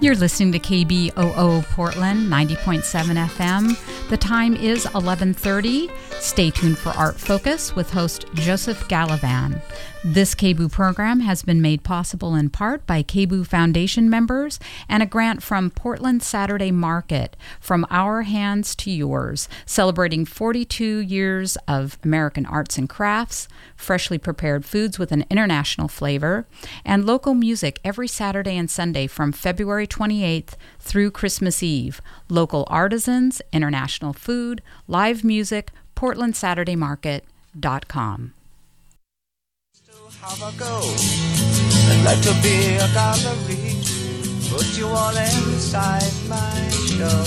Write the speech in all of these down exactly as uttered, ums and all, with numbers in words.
You're listening to K B O O Portland, ninety point seven F M. The time is eleven thirty. Stay tuned for Art Focus with host Joseph Gallivan. This K B O O program has been made possible in part by K B O O Foundation members and a grant from Portland Saturday Market, From Our Hands to Yours, celebrating forty-two years of American arts and crafts, freshly prepared foods with an international flavor, and local music every Saturday and Sunday from February twenty-eighth through Christmas Eve. Local artisans, international food, live music, portland saturday market dot com. Have a go. I'd like to be a gallery. Put you all inside my show.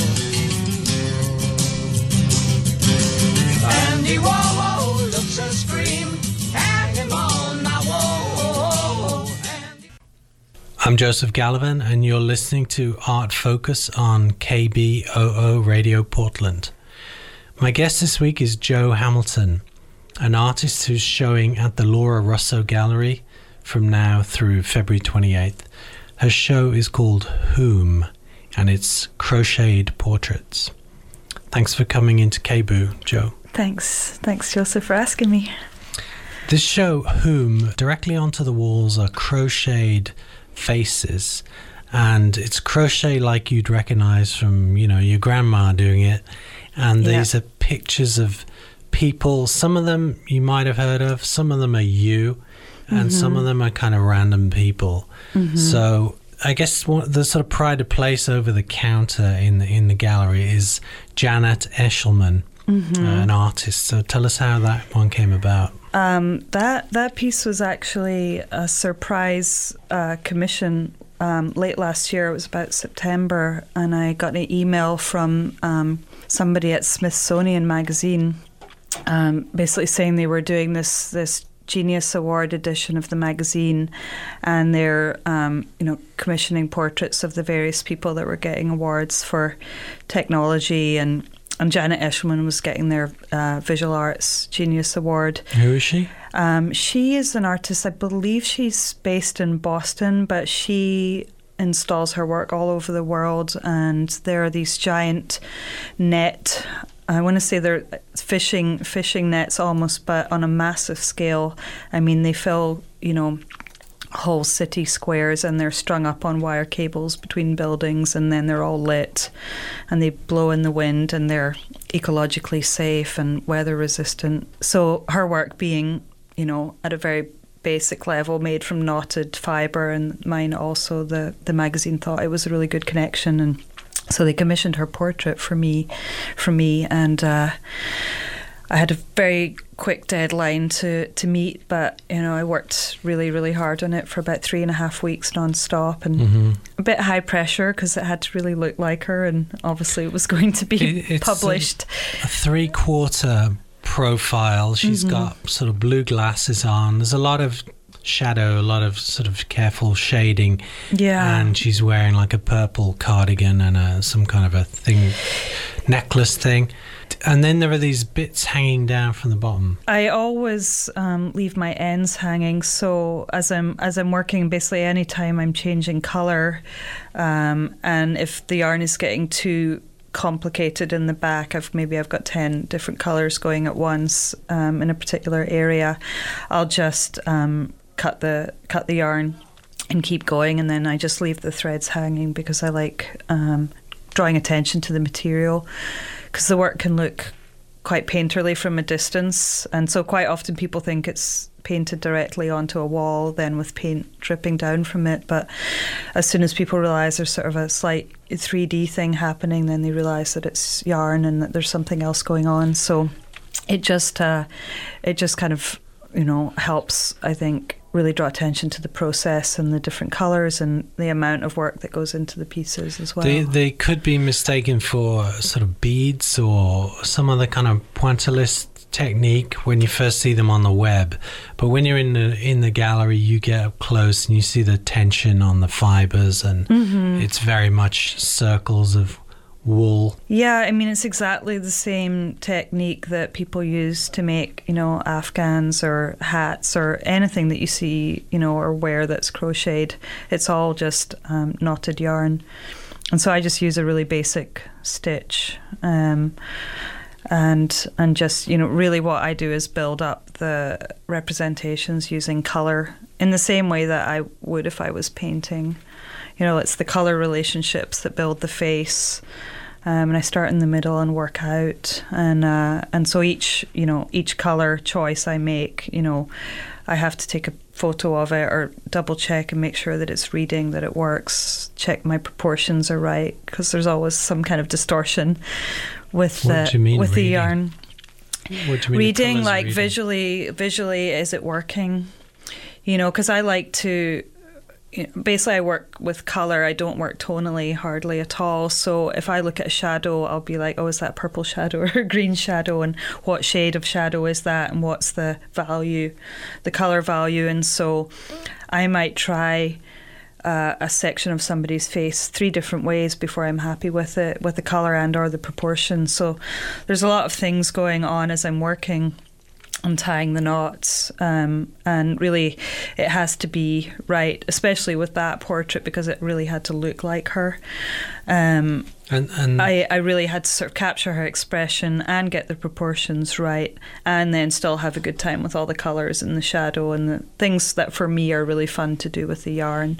Andy Warhol looks a scream. Hang him on my wall. Andy... I'm Joseph Gallivan, and you're listening to Art Focus on K B O O Radio Portland. My guest this week is Jo Hamilton, an artist who's showing at the Laura Russo Gallery from now through February twenty-eighth. Her show is called Whom, and it's crocheted portraits. Thanks for coming into K B O O, Jo. Thanks. Thanks, Joseph, for asking me. This show, Whom, directly onto the walls are crocheted faces, and it's crochet like you'd recognize from, you know, your grandma doing it. And yeah. These are pictures of people. Some of them you might have heard of, some of them are you, and mm-hmm. some of them are kind of random people. Mm-hmm. So I guess one, the sort of pride of place over the counter in the, in the gallery is Janet Eshelman, mm-hmm. uh, an artist. So tell us how that one came about. Um, that that piece was actually a surprise uh, commission um, late last year. It was about September, and I got an email from um, somebody at Smithsonian Magazine, um, basically saying they were doing this this Genius Award edition of the magazine, and they're um, you know commissioning portraits of the various people that were getting awards for technology, and and Janet Eshelman was getting their uh, Visual Arts Genius Award. Who is she? Um, she is an artist. I believe she's based in Boston, but she installs her work all over the world, and there are these giant net, I want to say they're fishing fishing nets almost, but on a massive scale. I mean, they fill, you know, whole city squares, and they're strung up on wire cables between buildings, and then they're all lit, and they blow in the wind, and they're ecologically safe and weather resistant. So her work being, you know, at a very basic level, made from knotted fibre, and mine also, the, the magazine thought it was a really good connection, and so they commissioned her portrait for me, for me, and uh, I had a very quick deadline to, to meet, but you know I worked really really hard on it for about three and a half weeks non-stop, and mm-hmm. a bit high pressure because it had to really look like her, and obviously it was going to be it, it's published. A, a three-quarter profile. She's mm-hmm. got sort of blue glasses on. There's a lot of shadow, a lot of sort of careful shading, yeah, and she's wearing like a purple cardigan and a, some kind of a thing, necklace thing. And then there are these bits hanging down from the bottom. I always um, leave my ends hanging, so as I'm as I'm working, basically any time I'm changing colour, um, and if the yarn is getting too complicated in the back, I've maybe I've got ten different colours going at once um, in a particular area, I'll just um, cut the cut the yarn and keep going, and then I just leave the threads hanging because I like um, drawing attention to the material, because the work can look quite painterly from a distance, and so quite often people think it's painted directly onto a wall then with paint dripping down from it, but as soon as people realise there's sort of a slight three D thing happening, then they realise that it's yarn and that there's something else going on. So it just uh, it just kind of, you know, helps, I think, really draw attention to the process and the different colours and the amount of work that goes into the pieces as well. They, they could be mistaken for sort of beads or some other kind of pointillist technique when you first see them on the web, but when you're in the in the gallery, you get up close and you see the tension on the fibres, and mm-hmm. it's very much circles of wool. Yeah, I mean, it's exactly the same technique that people use to make, you know, Afghans or hats or anything that you see, you know, or wear that's crocheted. It's all just um, knotted yarn. And so I just use a really basic stitch. Um, and and just, you know, really what I do is build up the representations using colour in the same way that I would if I was painting. You know, it's the colour relationships that build the face. Um, and I start in the middle and work out. And uh, and so each, you know, each colour choice I make, you know, I have to take a photo of it or double check and make sure that it's reading, that it works, check my proportions are right, because there's always some kind of distortion with What the do you mean with reading? the yarn. What do you mean the Reading, colours like reading? visually, visually, is it working? You know, because I like to. You know, basically, I work with colour. I don't work tonally hardly at all. So if I look at a shadow, I'll be like, oh, is that purple shadow or green shadow? And what shade of shadow is that? And what's the value, the colour value? And so I might try uh, a section of somebody's face three different ways before I'm happy with it, with the colour and or the proportion. So there's a lot of things going on as I'm working. I'm tying the knots, um, and really it has to be right, especially with that portrait, because it really had to look like her. Um, and, and I, I really had to sort of capture her expression and get the proportions right, and then still have a good time with all the colours and the shadow and the things that for me are really fun to do with the yarn.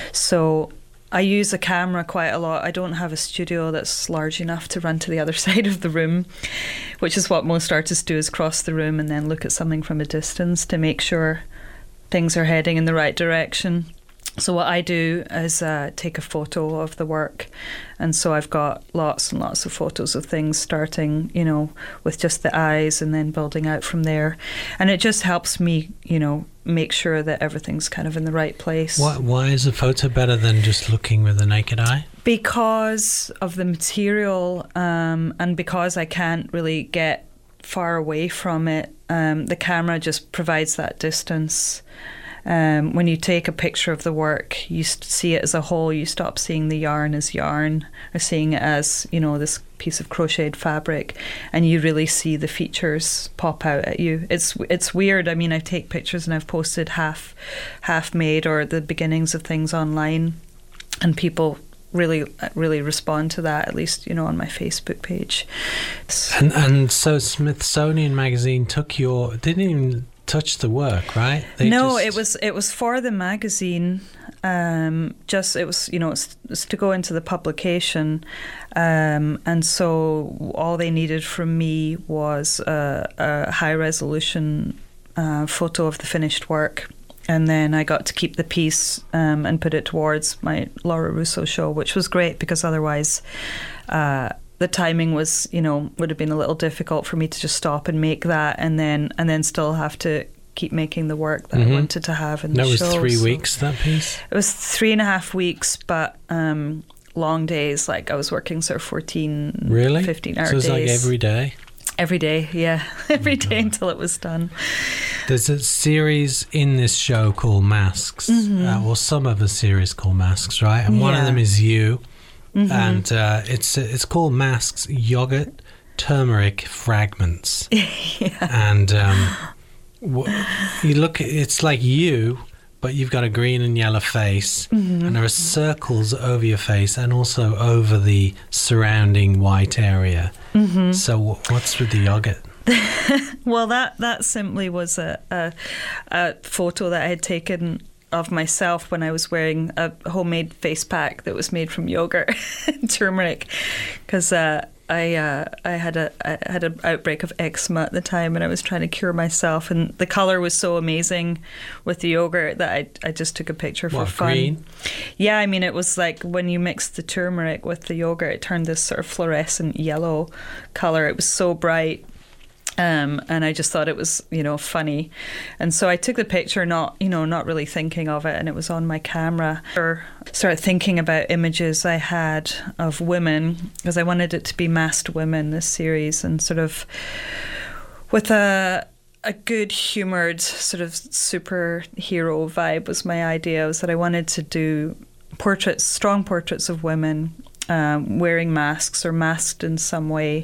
So I use a camera quite a lot. I don't have a studio that's large enough to run to the other side of the room, which is what most artists do, is cross the room and then look at something from a distance to make sure things are heading in the right direction. So what I do is uh, take a photo of the work, and so I've got lots and lots of photos of things, starting, you know, with just the eyes and then building out from there. And it just helps me, you know, make sure that everything's kind of in the right place. why, why is a photo better than just looking with the naked eye? Because of the material, um, and because I can't really get far away from it, um, the camera just provides that distance. Um, when you take a picture of the work, you see it as a whole. You stop seeing the yarn as yarn, or seeing it as, you know, this piece of crocheted fabric, and you really see the features pop out at you. It's it's weird. I mean, I take pictures and I've posted half half made or the beginnings of things online, and people really really respond to that, at least, you know, on my Facebook page. And and so Smithsonian Magazine took your didn't even touch the work, right? They no, just... it was it was for the magazine. Um, just it was, you know, it's, it's to go into the publication, um, and so all they needed from me was a, a high resolution uh, photo of the finished work. And then I got to keep the piece um, and put it towards my Laura Russo show, which was great, because otherwise uh, the timing was, you know, would have been a little difficult for me to just stop and make that, and then and then still have to keep making the work that Mm-hmm. I wanted to have in that the show. was three so weeks, that piece? It was three and a half weeks, but um, long days. Like I was working sort of fourteen, Really? fifteen hour So it was days. like every day? Every day, yeah. Every day until it was done. There's a series in this show called Masks, Mm-hmm. uh, or some of a series called Masks, right? And one of Yeah. them is you, Mm-hmm. and uh, it's it's called Masks Yogurt Turmeric Fragments. Yeah. And um, w- you look, it's like you, but you've got a green and yellow face, Mm-hmm. and there are circles over your face and also over the surrounding white area. Mm-hmm. So w- what's with the yogurt? Well, that that simply was a, a a photo that I had taken of myself when I was wearing a homemade face pack that was made from yogurt and turmeric, because uh, I uh, I had a I had an outbreak of eczema at the time, and I was trying to cure myself, and the color was so amazing with the yogurt that I I just took a picture for What, fun. green? Yeah, I mean, it was like when you mixed the turmeric with the yogurt, it turned this sort of fluorescent yellow color. It was so bright. Um, and I just thought it was, you know, funny. And so I took the picture, not, you know, not really thinking of it, and it was on my camera. Or started thinking about images I had of women, because I wanted it to be masked women, this series, and sort of with a a good humoured sort of superhero vibe was my idea, was that I wanted to do portraits, strong portraits of women, um, wearing masks or masked in some way,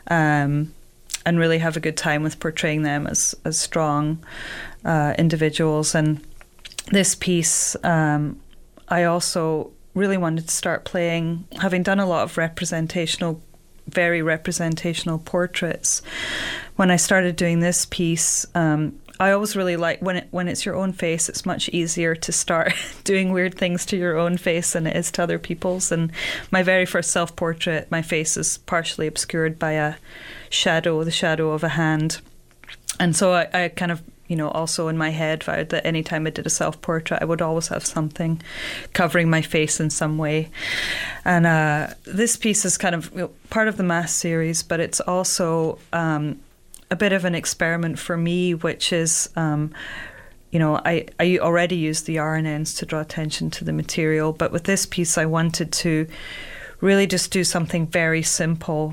um, and really have a good time with portraying them as, as strong uh, individuals. And this piece, um, I also really wanted to start playing, having done a lot of representational, very representational portraits. When I started doing this piece, um, I always really like when it when it's your own face, it's much easier to start doing weird things to your own face than it is to other people's. And my very first self-portrait, my face is partially obscured by a shadow, the shadow of a hand. And so I, I kind of, you know, also in my head vowed that anytime I did a self-portrait, I would always have something covering my face in some way. And uh, this piece is kind of, you know, part of the Mass series, but it's also um, a bit of an experiment for me, which is, um, you know, I, I already used the yarn ends to draw attention to the material, but with this piece I wanted to really just do something very simple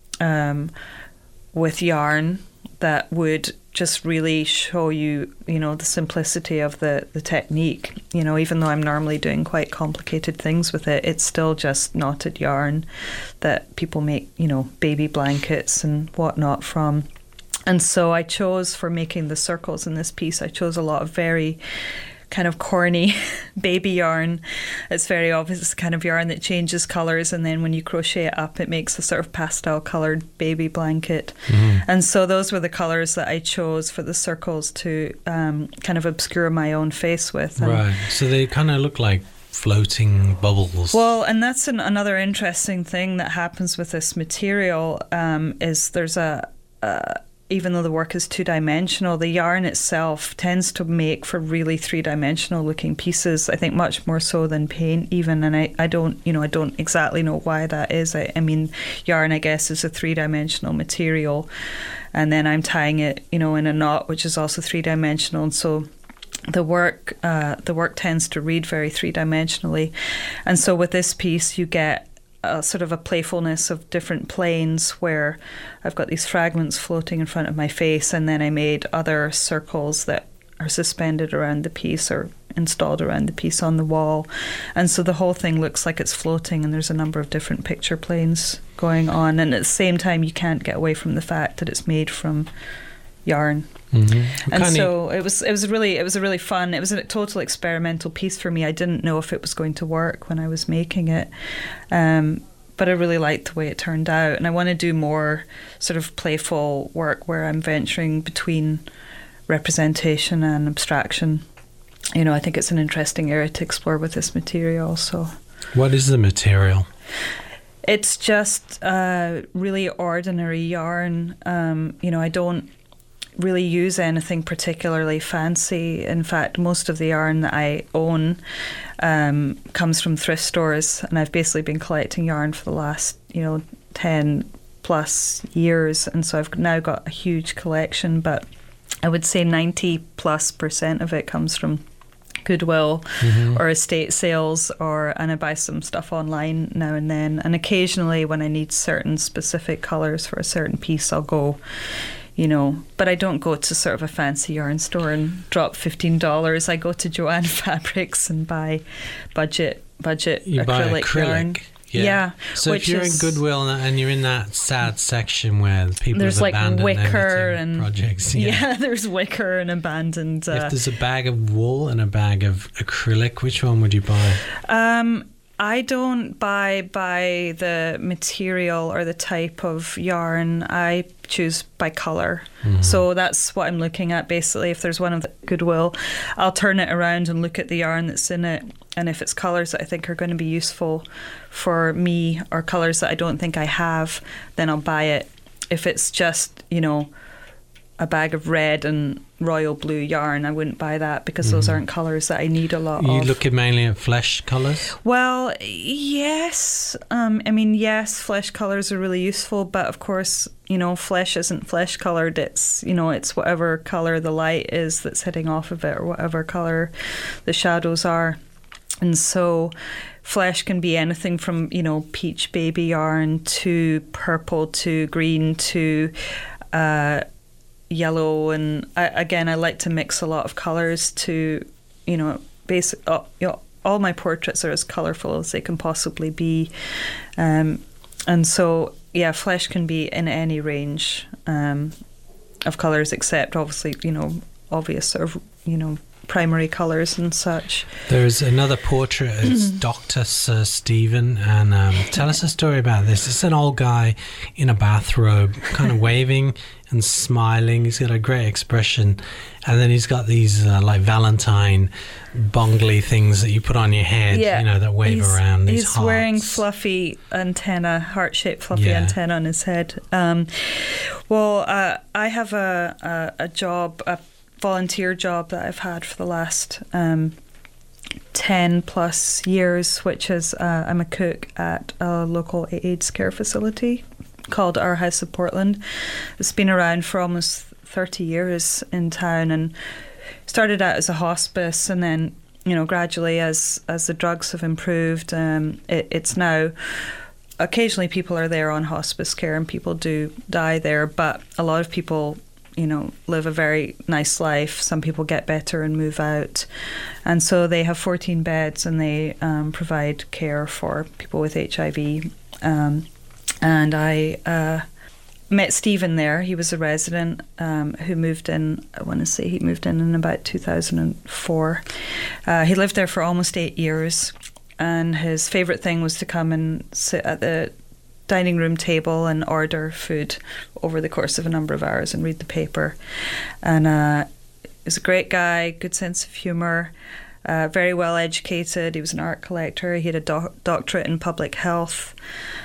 um, with yarn that would just really show you, you know, the simplicity of the, the technique. You know, even though I'm normally doing quite complicated things with it, it's still just knotted yarn that people make, you know, baby blankets and whatnot from. And so I chose, for making the circles in this piece, I chose a lot of very kind of corny baby yarn. It's very obvious, it's kind of yarn that changes colours, and then when you crochet it up, it makes a sort of pastel coloured baby blanket. Mm-hmm. And so those were the colours that I chose for the circles to um, kind of obscure my own face with. And right, so they kind of look like floating bubbles. Well, and that's an, another interesting thing that happens with this material, um, is there's a... a even though the work is two-dimensional, the yarn itself tends to make for really three-dimensional looking pieces, I think much more so than paint even, and I, I don't, you know, I don't exactly know why that is. I, I mean, yarn, I guess, is a three-dimensional material, and then I'm tying it, you know, in a knot, which is also three-dimensional, and so the work, uh, the work tends to read very three-dimensionally. And so with this piece, you get a sort of a playfulness of different planes where I've got these fragments floating in front of my face, and then I made other circles that are suspended around the piece or installed around the piece on the wall. And so the whole thing looks like it's floating, and there's a number of different picture planes going on. And at the same time, you can't get away from the fact that it's made from yarn. Mm-hmm. And so it was it was really it was a really fun, it was a total experimental piece for me. I didn't know if it was going to work when I was making it, um, but I really liked the way it turned out, and I want to do more sort of playful work where I'm venturing between representation and abstraction. You know, I think it's an interesting area to explore with this material. So, what is the material? It's just uh, really ordinary yarn. Um, you know, I don't really use anything particularly fancy. In fact, most of the yarn that I own um, comes from thrift stores, and I've basically been collecting yarn for the last, you know, ten plus years, and so I've now got a huge collection, but I would say ninety plus percent of it comes from Goodwill mm-hmm. or estate sales, or and I buy some stuff online now and then, and occasionally when I need certain specific colours for a certain piece, I'll go, you know, but I don't go to sort of a fancy yarn store and drop fifteen dollars. I go to Joanne Fabrics and buy budget budget you acrylic, buy acrylic yarn. Yeah. yeah. So if you're is, in Goodwill and you're in that sad section where people there's have like abandoned wicker and projects. Yeah. yeah, there's wicker and abandoned. Uh, if there's a bag of wool and a bag of acrylic, which one would you buy? Um, I don't buy by the material or the type of yarn. I choose by colour. Mm-hmm. So that's what I'm looking at basically. If there's one of the Goodwill, I'll turn it around and look at the yarn that's in it. And if it's colours that I think are going to be useful for me, or colours that I don't think I have, then I'll buy it. If it's just, you know, a bag of red and royal blue yarn, I wouldn't buy that because mm-hmm. those aren't colours that I need a lot you of. You looking mainly at flesh colours? Well, yes. Um, I mean, yes, flesh colours are really useful, but of course, you know, flesh isn't flesh coloured. It's, you know, it's whatever colour the light is that's hitting off of it, or whatever colour the shadows are. And so flesh can be anything from, you know, peach baby yarn to purple to green to uh, yellow. And I, again, I like to mix a lot of colours to, you know, basic, uh, you know, all my portraits are as colourful as they can possibly be. Um, and so, yeah, flesh can be in any range um, of colours, except obviously, you know, obvious sort of, you know, primary colours and such. There's another portrait. It's Doctor Sir Stephen, and um, tell us a story about this. It's an old guy in a bathrobe, kind of waving and smiling. He's got a great expression, and then he's got these uh, like Valentine bongly things that you put on your head, yeah. you know, that wave he's, around. These he's hearts. wearing fluffy antenna, heart-shaped fluffy Yeah. antenna on his head. Um, well, uh, I have a, a, a job, a volunteer job that I've had for the last um, ten plus years, which is uh, I'm a cook at a local AIDS care facility called Our House of Portland. It's been around for almost thirty years in town, and started out as a hospice, and then, you know, gradually as as the drugs have improved, um, it, it's now occasionally people are there on hospice care and people do die there, but a lot of people, you know, live a very nice life. Some people get better and move out. And so they have fourteen beds, and they um, provide care for people with H I V. Um, and I uh, met Stephen there. He was a resident um, who moved in, I want to say he moved in in about two thousand four. Uh, he lived there for almost eight years. And his favourite thing was to come and sit at the dining room table and order food over the course of a number of hours and read the paper. And uh, he was a great guy, good sense of humour, uh, very well educated. He was an art collector. He had a doc- doctorate in public health.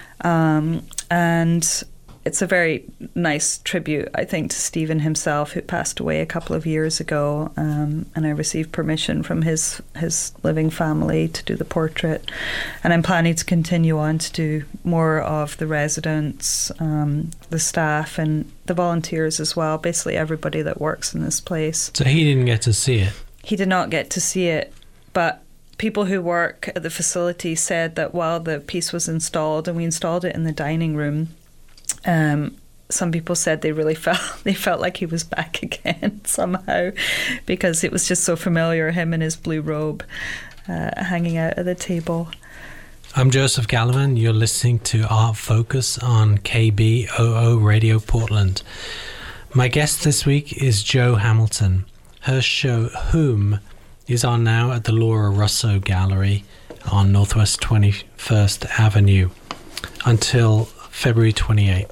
Um, and it's a very nice tribute, I think, to Stephen himself, who passed away a couple of years ago. Um, and I received permission from his his living family to do the portrait. And I'm planning to continue on to do more of the residents, um, the staff, and the volunteers as well. Basically, everybody that works in this place. So he didn't get to see it. He did not get to see it, but people who work at the facility said that while the piece was installed, and we installed it in the dining room, Um, some people said they really felt they felt like he was back again somehow, because it was just so familiar, him in his blue robe uh, hanging out at the table. I'm Joseph Gallivan. You're listening to Art Focus on K B O O Radio Portland. My guest this week is Jo Hamilton. Her show Whom is on now at the Laura Russo Gallery on Northwest twenty-first Avenue until February twenty-eighth.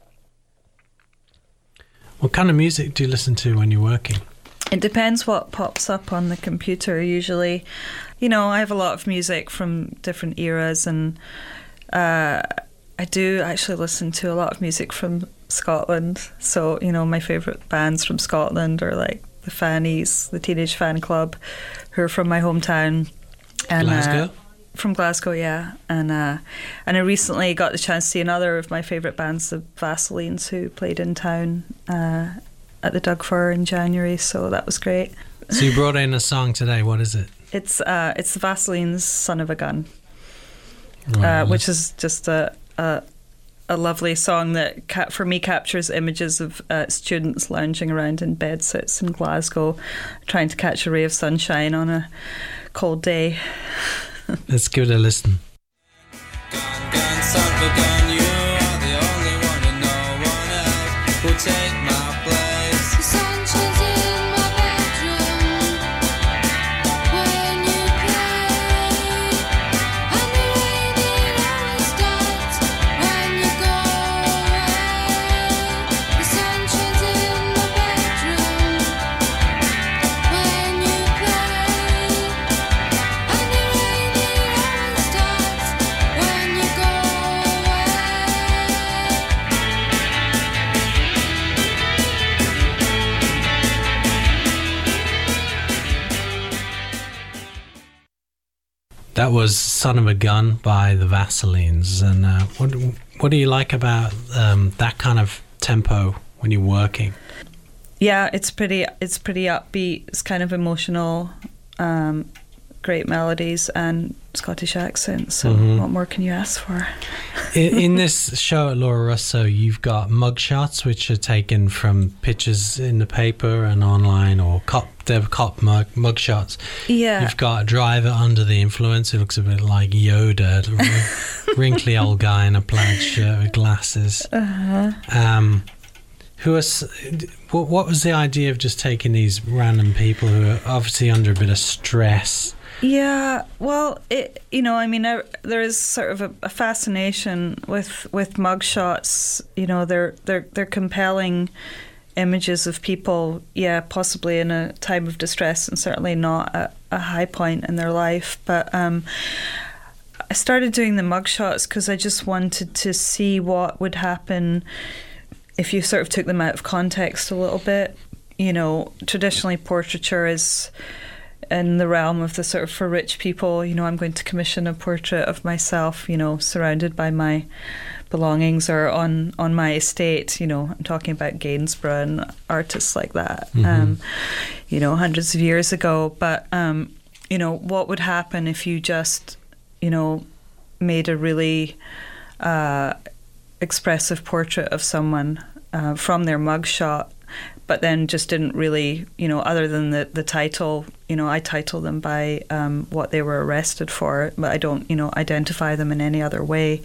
What kind of music do you listen to when you're working? It depends what pops up on the computer. Usually, you know, I have a lot of music from different eras, and uh, I do actually listen to a lot of music from Scotland. So, you know, my favourite bands from Scotland are like the Fannies, the Teenage Fan Club, who are from my hometown. And, Glasgow? Uh, From Glasgow, yeah. And uh, and I recently got the chance to see another of my favourite bands, the Vaselines, who played in town uh, at the Doug Fir in January, so that was great. So you brought in a song today. What is it? It's uh, it's the Vaselines' Son of a Gun, Right, uh, which is just a, a a lovely song that, ca- for me, captures images of uh, students lounging around in bedsits in Glasgow, trying to catch a ray of sunshine on a cold day. Let's give it a listen. Gun, gun, son of a gun, you are the only one and no one else will take my place. The sun shines in my bedroom when you play, and the rain it always starts when you go away. The sun shines in my bedroom when you play, and the rain it always starts when you go away. That was Son of a Gun by the Vaselines. And uh, what what do you like about um, that kind of tempo when you're working? Yeah, it's pretty. It's pretty upbeat. It's kind of emotional. Um, great melodies and Scottish accents. So Mhm. what more can you ask for? in, in this show at Laura Russo, you've got mugshots, which are taken from pictures in the paper and online, or cop, they're cop mug, mugshots. Yeah. You've got a driver under the influence. It looks a bit like Yoda, a wrinkly old guy in a plaid shirt with glasses. Uh-huh. Um, who was? What, what was the idea of just taking these random people who are obviously under a bit of stress? Yeah, well, it, you know, I mean, I, there is sort of a, a fascination with with mugshots. You know, they're they're they're compelling images of people, yeah, possibly in a time of distress and certainly not at a high point in their life. But um, I started doing the mugshots because I just wanted to see what would happen if you sort of took them out of context a little bit. You know, traditionally portraiture is in the realm of the sort of, for rich people, you know, I'm going to commission a portrait of myself, you know, surrounded by my belongings or on, on my estate. You know, I'm talking about Gainsborough and artists like that, Mhm. um, you know, hundreds of years ago. But, um, you know, what would happen if you just, you know, made a really uh, expressive portrait of someone uh, from their mugshot, but then just didn't really, you know, other than the, the title, you know, I title them by um, what they were arrested for, but I don't, you know, identify them in any other way.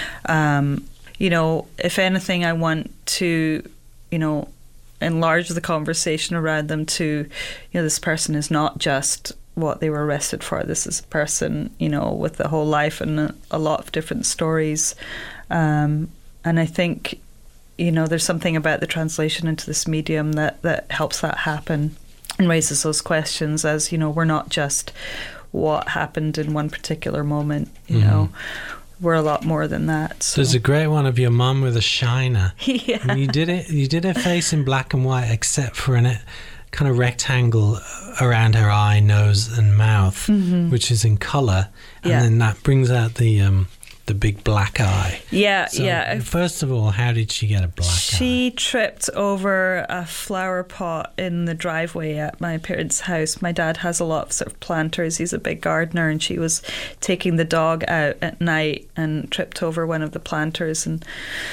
Um, you know, if anything, I want to, you know, enlarge the conversation around them to, you know, this person is not just what they were arrested for. This is a person, you know, with a whole life and a, a lot of different stories. Um, and I think, you know, there's something about the translation into this medium that, that helps that happen and raises those questions as, you know, we're not just what happened in one particular moment, you Mhm. know, we're a lot more than that. So. There's a great one of your mum with a shiner. Yeah. And you did it. You did her face in black and white, except for an it kind of rectangle around her eye, nose, and mouth, Mhm. which is in colour, and Yeah. then that brings out the um, the big black eye. Yeah, So, yeah. First of all, how did she get a black eye? She tripped over a flower pot in the driveway at my parents' house. My dad has a lot of sort of planters. He's a big gardener, and she was taking the dog out at night and tripped over one of the planters and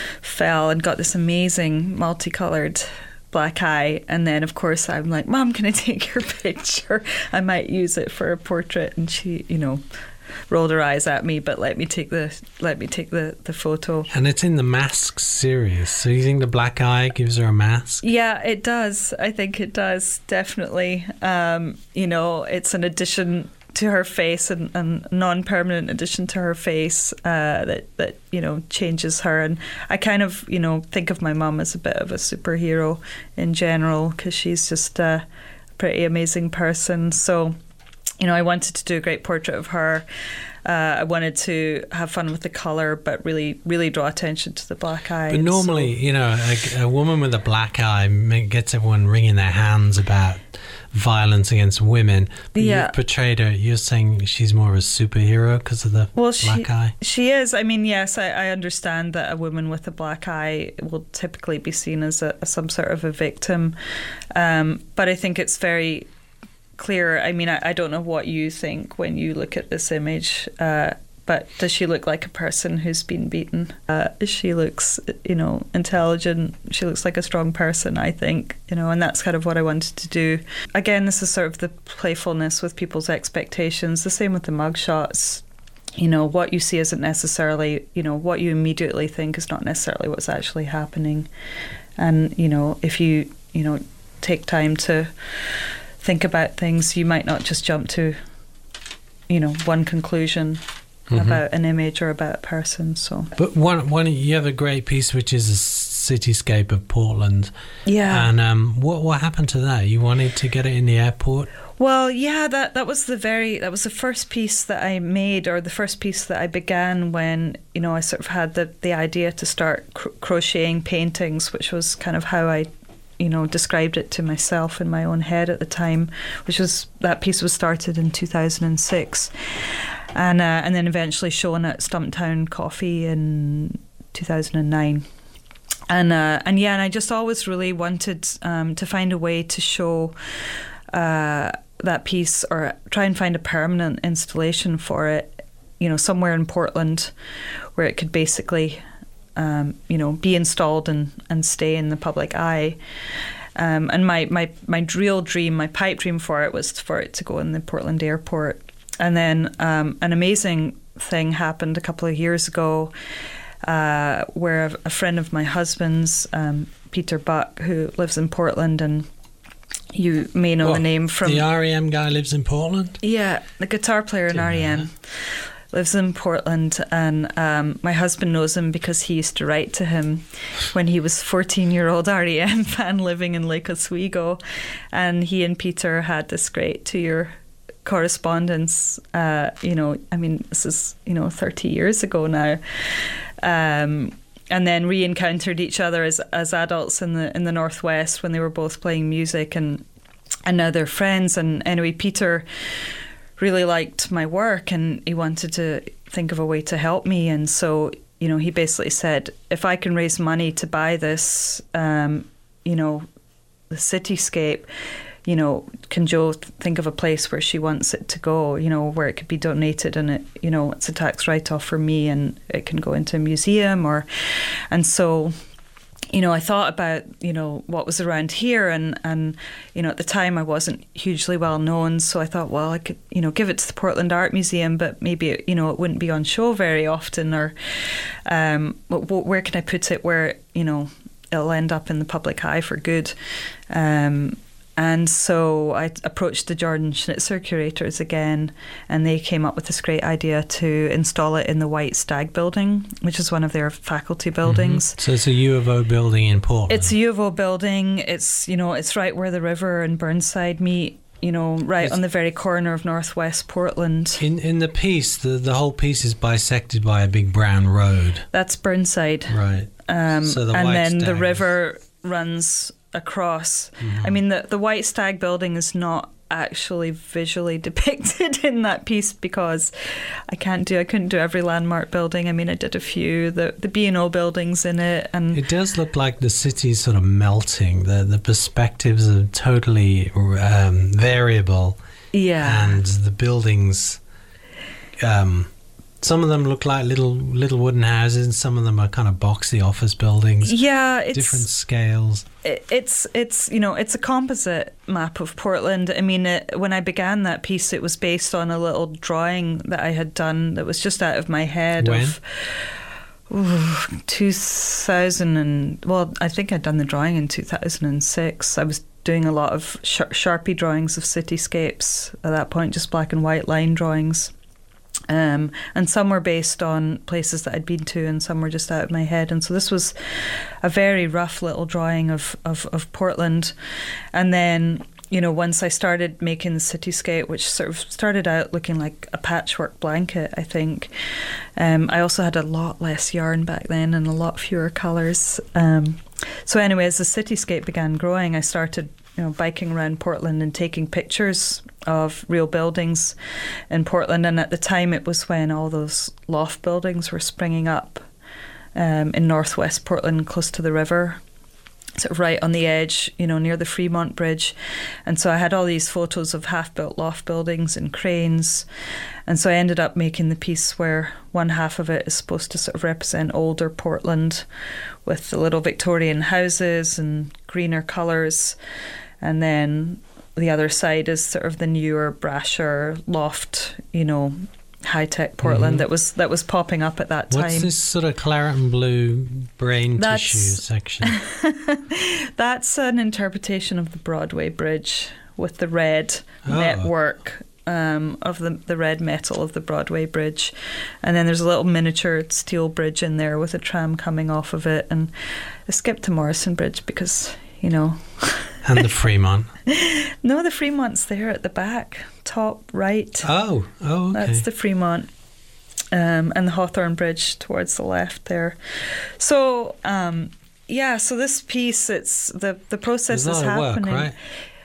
fell and got this amazing multicolored black eye. And then, of course, I'm like, Mom, can I take your picture? I might use it for a portrait. And she, you know, rolled her eyes at me, but let me take the let me take the, the photo. And it's in the Mask series. So you think the black eye gives her a mask? Yeah, it does. I think it does, definitely. Um, you know, it's an addition to her face and, and non-permanent addition to her face uh, that, that, you know, changes her. And I kind of, you know, think of my mum as a bit of a superhero in general because she's just a pretty amazing person. So, you know, I wanted to do a great portrait of her. Uh, I wanted to have fun with the colour, but really, really draw attention to the black eye. But And normally, so- you know, a, a woman with a black eye ma- gets everyone wringing their hands about violence against women. But Yeah. you've portrayed her, you're saying she's more of a superhero because of the well, black she, eye? She is. I mean, yes, I, I understand that a woman with a black eye will typically be seen as a, some sort of a victim. Um, but I think it's very clear. I mean, I, I don't know what you think when you look at this image, uh, but does she look like a person who's been beaten? Uh, she looks, you know, intelligent. She looks like a strong person, I think, you know, and that's kind of what I wanted to do. Again, this is sort of the playfulness with people's expectations. The same with the mugshots. You know, what you see isn't necessarily, you know, what you immediately think is not necessarily what's actually happening. And, you know, if you, you know, take time to think about things, you might not just jump to, you know, one conclusion Mhm. about an image or about a person. So But one, one, you have a great piece which is a cityscape of Portland. yeah. And um, what what happened to that? You wanted to get it in the airport? Well, yeah, that that was the very that was the first piece that I made, or the first piece that I began when, you know, I sort of had the the idea to start cr- crocheting paintings, which was kind of how I, you know, described it to myself in my own head at the time, which was, that piece was started in two thousand six, and uh, and then eventually shown at Stumptown Coffee in two thousand nine. And uh, and yeah, and I just always really wanted um, to find a way to show uh, that piece or try and find a permanent installation for it, you know, somewhere in Portland where it could basically, um, you know, be installed and, and stay in the public eye. Um, and my, my, my real dream, my pipe dream for it was for it to go in the Portland airport. And then um, an amazing thing happened a couple of years ago uh, where a, a friend of my husband's, um, Peter Buck, who lives in Portland, and you may know What, the name from... The R E M guy lives in Portland? Yeah, the guitar player in Didn't R E M. know that. Lives in Portland, and um, my husband knows him because he used to write to him when he was fourteen-year-old R E M fan living in Lake Oswego, and he and Peter had this great two-year correspondence. Uh, you know, I mean, this is you know thirty years ago now, um, and then re-encountered each other as as adults in the in the Northwest when they were both playing music, and and now they're friends. And anyway, Peter really liked my work and he wanted to think of a way to help me, and so you know he basically said, if I can raise money to buy this um, you know the cityscape, you know can Jo think of a place where she wants it to go, you know where it could be donated, and it you know it's a tax write-off for me and it can go into a museum, or and so you know, I thought about, you know, what was around here, and, and, you know, at the time I wasn't hugely well known, so I thought, well, I could, you know, give it to the Portland Art Museum, but maybe, it, you know, it wouldn't be on show very often, or um, where can I put it where, you know, it'll end up in the public eye for good. Um, and so I approached the Jordan Schnitzer curators again, and they came up with this great idea to install it in the White Stag building, which is one of their faculty buildings. Mm-hmm. So it's a U of O building in Portland. It's a U of O building. It's, you know, it's right where the river and Burnside meet, you know, right It's- on the very corner of Northwest Portland. In in the piece, the, the whole piece is bisected by a big brown road. That's Burnside. Right. Um, So the and White then the Stag is- river runs across. I mean, the, the White Stag building is not actually visually depicted in that piece because I can't do, I couldn't do every landmark building. I mean, I did a few, the, the B and O buildings in it. And It does look like the city's sort of melting. The the perspectives are totally um, variable, yeah. and the buildings, um, some of them look like little little wooden houses, and some of them are kind of boxy office buildings. Yeah, it's different scales. it- it's it's you know it's a composite map of Portland. I mean, it, when I began that piece, it was based on a little drawing that I had done that was just out of my head. When? Of ooh, two thousand and well, I think I'd done the drawing in two thousand six. I was doing a lot of Shar- Sharpie drawings of cityscapes at that point, just black and white line drawings. Um, and some were based on places that I'd been to, and some were just out of my head. And so this was a very rough little drawing of, of, of Portland. And then, you know, once I started making the cityscape, which sort of started out looking like a patchwork blanket, I think, um, I also had a lot less yarn back then and a lot fewer colours. Um, so anyway, as the cityscape began growing, I started, you know, biking around Portland and taking pictures of real buildings in Portland. And at the time, it was when all those loft buildings were springing up um, in northwest Portland, close to the river, sort of right on the edge, you know, near the Fremont Bridge. And so I had all these photos of half-built loft buildings and cranes. And so I ended up making the piece where one half of it is supposed to sort of represent older Portland with the little Victorian houses and greener colours. And then the other side is sort of the newer, brasher loft, you know, high-tech Portland Mhm. that was that was popping up at that time. What's this sort of claret and blue brain That's- tissue section? That's an interpretation of the Broadway Bridge with the red Oh. network um, of the, the red metal of the Broadway Bridge. And then there's a little miniature steel bridge in there with a tram coming off of it. And I skipped to Morrison Bridge because, you know... And the Fremont. No, the Fremont's there at the back, top right. Oh, oh, okay. That's the Fremont. Um, and the Hawthorne Bridge towards the left there. So, um, yeah, so this piece, it's the, the process There's a is lot of work, happening. right?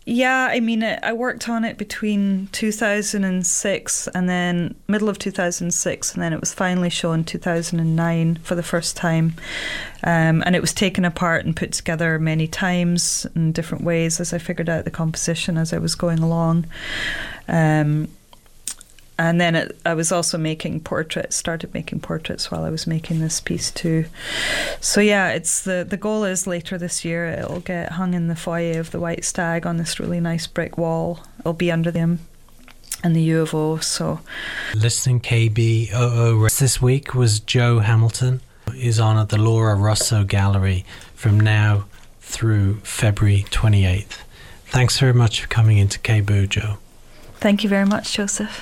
Yeah, I mean, it, I worked on it between two thousand six and then middle of two thousand six, and then it was finally shown two thousand nine for the first time. Um, and it was taken apart and put together many times in different ways as I figured out the composition as I was going along. Um, and then it, I was also making portraits, started making portraits while I was making this piece too. So yeah, it's the, the goal is later this year it'll get hung in the foyer of the White Stag on this really nice brick wall. It'll be under them and the U of O. So listening K B O O this week was Joe Hamilton, is on at the Laura Russo Gallery from now through February twenty-eighth. Thanks very much for coming into K B O O, Joe. Thank you very much, Joseph.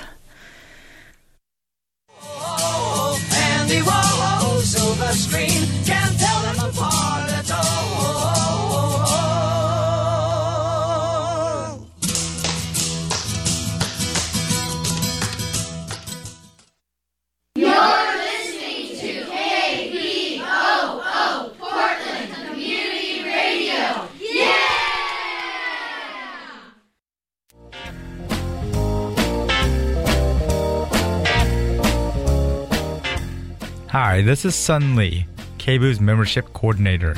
And the whoa, silver screen can't tell them apart at all. You're listening to K B O O Portland Community Radio. Yeah! Hi, this is Sun Lee, K B O O's membership coordinator.